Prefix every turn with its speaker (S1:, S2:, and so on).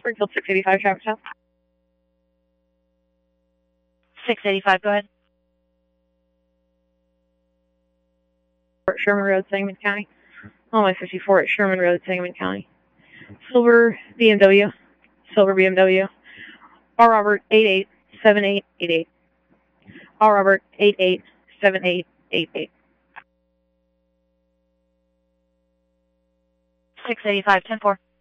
S1: Springfield 685, traffic stop.
S2: 685, go ahead.
S1: Sherman Road, Sangamon County. Llano 54 at Sherman Road, Sangamon County. Silver BMW. R. Robert 887888. R. Robert 887888.
S2: 685, 10-4.